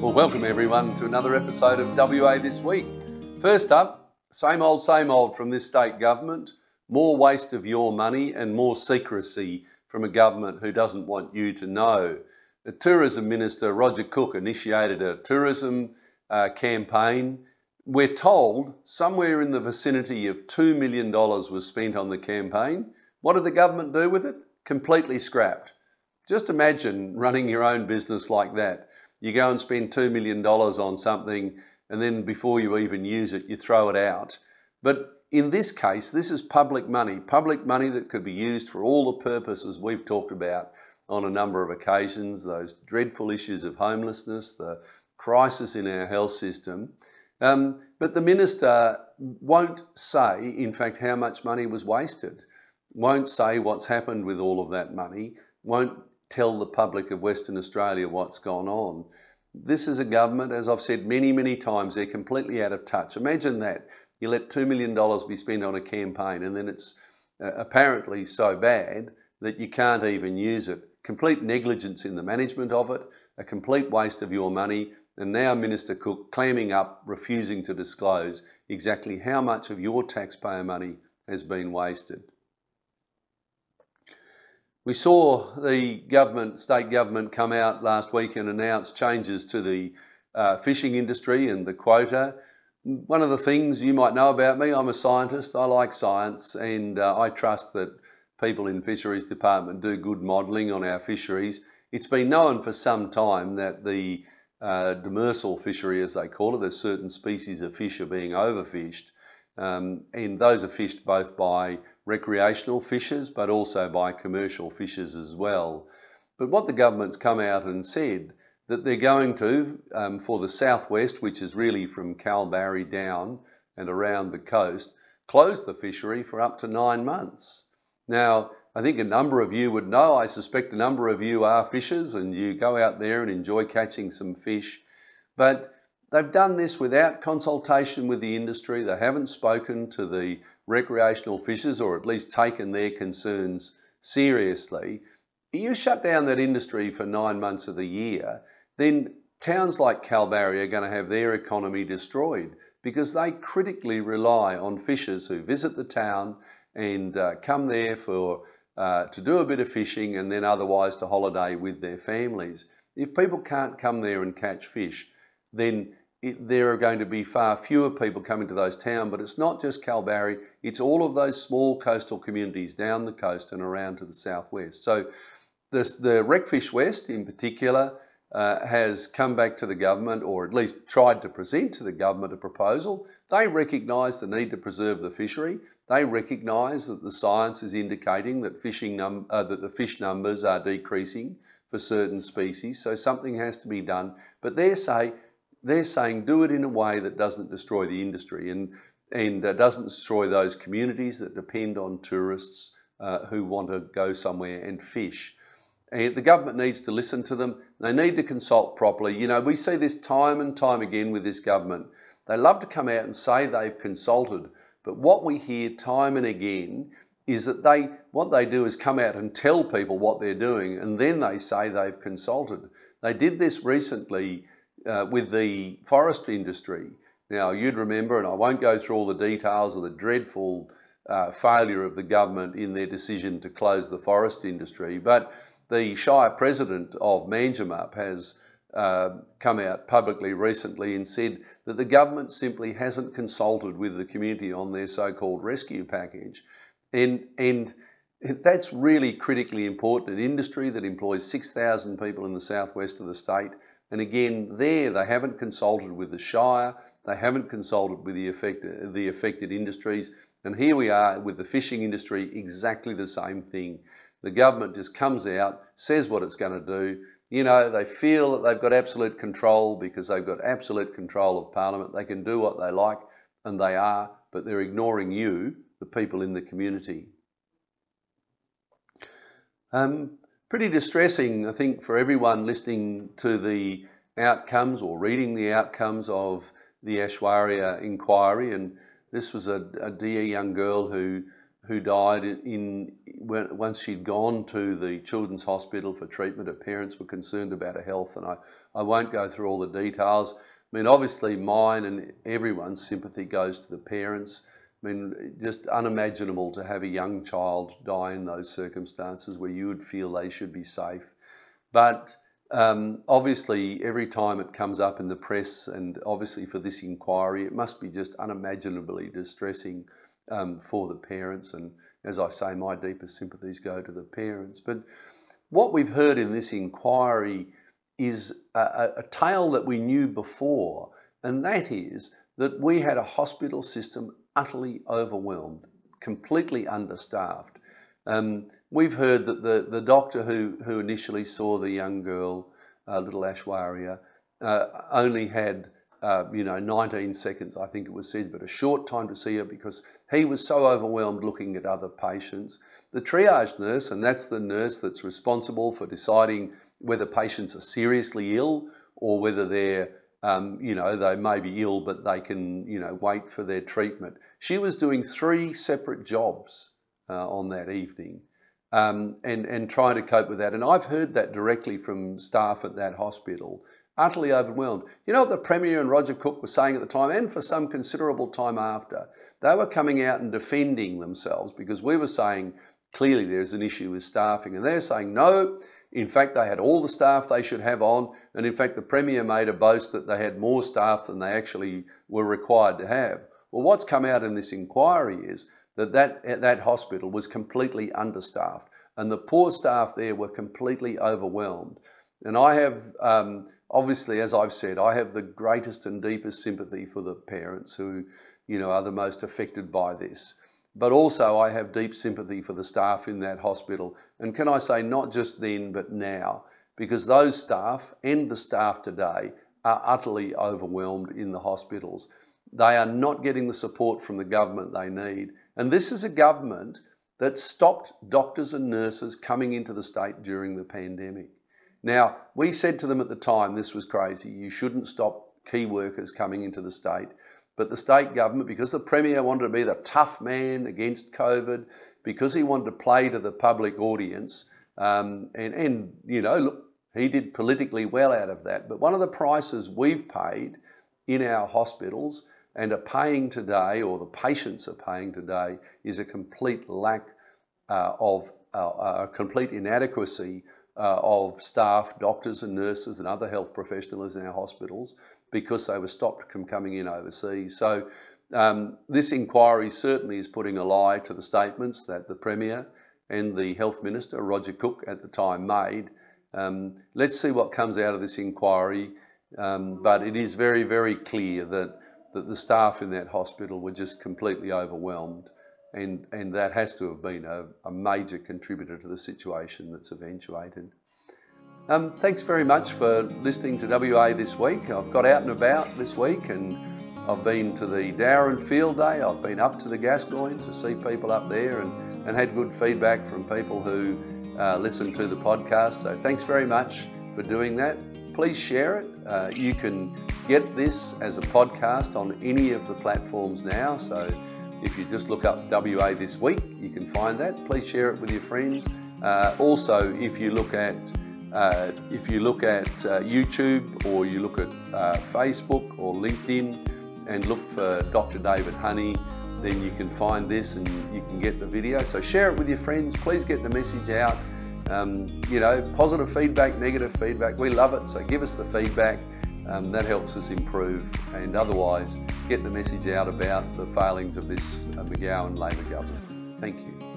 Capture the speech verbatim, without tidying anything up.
Well, welcome everyone to another episode of W A This Week. First up, same old, same old from this state government, more waste of your money and more secrecy from a government who doesn't want you to know. The Tourism Minister, Roger Cook, initiated a tourism uh, campaign. We're told somewhere in the vicinity of two million dollars was spent on the campaign. What did the government do with it? Completely scrapped. Just imagine running your own business like that. You go and spend two million dollars on something and then before you even use it, you throw it out. But in this case, this is public money, public money that could be used for all the purposes we've talked about on a number of occasions, those dreadful issues of homelessness, the crisis in our health system. Um, but the minister won't say, in fact, how much money was wasted, won't say what's happened with all of that money, won't tell the public of Western Australia what's gone on. This is a government, as I've said many, many times, they're completely out of touch. Imagine that. You let two million dollars be spent on a campaign and then it's uh, apparently so bad that you can't even use it. Complete negligence in the management of it, a complete waste of your money, and now Minister Cook clamming up, refusing to disclose exactly how much of your taxpayer money has been wasted. We saw the government, state government come out last week and announce changes to the uh, fishing industry and the quota. One of the things you might know about me, I'm a scientist, I like science, and uh, I trust that people in Fisheries Department do good modelling on our fisheries. It's been known for some time that the uh, demersal fishery, as they call it, there's certain species of fish are being overfished, um, and those are fished both by recreational fishers but also by commercial fishers as well. But what the government's come out and said that they're going to, um, for the southwest, which is really from Kalbarri down and around the coast, close the fishery for up to nine months. Now, I think a number of you would know, I suspect a number of you are fishers and you go out there and enjoy catching some fish, but they've done this without consultation with the industry. They haven't spoken to the recreational fishers, or at least taken their concerns seriously. You shut down that industry for nine months of the year, then towns like Kalbarri are going to have their economy destroyed because they critically rely on fishers who visit the town and uh, come there for uh, to do a bit of fishing and then otherwise to holiday with their families. If people can't come there and catch fish, then It, there are going to be far fewer people coming to those towns, but it's not just Kalbarri, it's all of those small coastal communities down the coast and around to the southwest. So this, the Recfish West in particular uh, has come back to the government, or at least tried to present to the government a proposal. They recognise the need to preserve the fishery. They recognise that the science is indicating that, fishing num uh, that the fish numbers are decreasing for certain species, so something has to be done. But they say, They're saying do it in a way that doesn't destroy the industry and, and uh, doesn't destroy those communities that depend on tourists uh, who want to go somewhere and fish. And the government needs to listen to them. They need to consult properly. You know, we see this time and time again with this government. They love to come out and say they've consulted, but what we hear time and again is that they, what they do is come out and tell people what they're doing, and then they say they've consulted. They did this recently Uh, with the forestry industry. Now, you'd remember, and I won't go through all the details of the dreadful uh, failure of the government in their decision to close the forest industry, but the Shire President of Manjimup has uh, come out publicly recently and said that the government simply hasn't consulted with the community on their so-called rescue package. And, and that's really critically important. An industry that employs six thousand people in the southwest of the state. And again, there they haven't consulted with the Shire, they haven't consulted with the affected, the affected industries, and here we are with the fishing industry, exactly the same thing. The government just comes out, says what it's going to do. You know, they feel that they've got absolute control because they've got absolute control of Parliament. They can do what they like, and they are, but they're ignoring you, the people in the community. Um, Pretty distressing, I think, for everyone listening to the outcomes or reading the outcomes of the Aishwarya inquiry. And this was a, a dear young girl who who died in when, once she'd gone to the Children's Hospital for treatment. Her parents were concerned about her health, and I, I won't go through all the details. I mean, obviously mine and everyone's sympathy goes to the parents. I mean, just unimaginable to have a young child die in those circumstances where you would feel they should be safe. But um, obviously every time it comes up in the press, and obviously for this inquiry, it must be just unimaginably distressing um, for the parents. And as I say, my deepest sympathies go to the parents. But what we've heard in this inquiry is a, a tale that we knew before, and that is that we had a hospital system utterly overwhelmed, completely understaffed. Um, we've heard that the, the doctor who, who initially saw the young girl, uh, little Aishwarya, uh, only had uh, you know, nineteen seconds, I think it was said, but a short time to see her because he was so overwhelmed looking at other patients. The triage nurse, and that's the nurse that's responsible for deciding whether patients are seriously ill or whether they're Um, you know, they may be ill, but they can, you know, wait for their treatment. She was doing three separate jobs uh, on that evening um, and, and trying to cope with that. And I've heard that directly from staff at that hospital, utterly overwhelmed. You know what the Premier and Roger Cook were saying at the time, and for some considerable time after? They were coming out and defending themselves because we were saying, clearly there's an issue with staffing. And they're saying, no, in fact, they had all the staff they should have on. And in fact, the Premier made a boast that they had more staff than they actually were required to have. Well, what's come out in this inquiry is that that, that hospital was completely understaffed and the poor staff there were completely overwhelmed. And I have, um, obviously, as I've said, I have the greatest and deepest sympathy for the parents who, you know, are the most affected by this. But also I have deep sympathy for the staff in that hospital. And can I say, not just then, but now, because those staff and the staff today are utterly overwhelmed in the hospitals. They are not getting the support from the government they need. And this is a government that stopped doctors and nurses coming into the state during the pandemic. Now, we said to them at the time, this was crazy. You shouldn't stop key workers coming into the state. But the state government, because the Premier wanted to be the tough man against COVID, because he wanted to play to the public audience, um, and, and, you know, look, he did politically well out of that. But one of the prices we've paid in our hospitals and are paying today, or the patients are paying today, is a complete lack uh, of, uh, a complete inadequacy uh, of staff, doctors and nurses and other health professionals in our hospitals, because they were stopped from coming in overseas. So um, this inquiry certainly is putting a lie to the statements that the Premier and the Health Minister, Roger Cook, at the time made. Um, let's see what comes out of this inquiry, um, but it is very, very clear that, that the staff in that hospital were just completely overwhelmed, and, and that has to have been a, a major contributor to the situation that's eventuated. Um, thanks very much for listening to W A This Week. I've got out and about this week and I've been to the Darwin Field Day. I've been up to the Gascoyne to see people up there and, and had good feedback from people who uh, listen to the podcast. So thanks very much for doing that. Please share it. Uh, you can get this as a podcast on any of the platforms now. So if you just look up W A This Week, you can find that. Please share it with your friends. Uh, also, if you look at Uh, if you look at uh, YouTube, or you look at uh, Facebook or LinkedIn and look for Doctor David Honey, then you can find this and you can get the video. So share it with your friends. Please get the message out. Um, you know, positive feedback, negative feedback, we love it. So give us the feedback. Um, that helps us improve. And otherwise, get the message out about the failings of this uh, McGowan Labor government. Thank you.